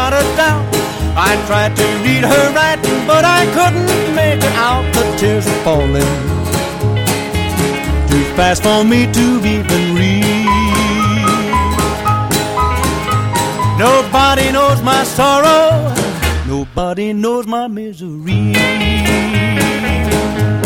without a doubt. I tried to read her writing, but I couldn't make it out. The tears were falling too fast for me to even read. Nobody knows my sorrow, nobody knows my misery.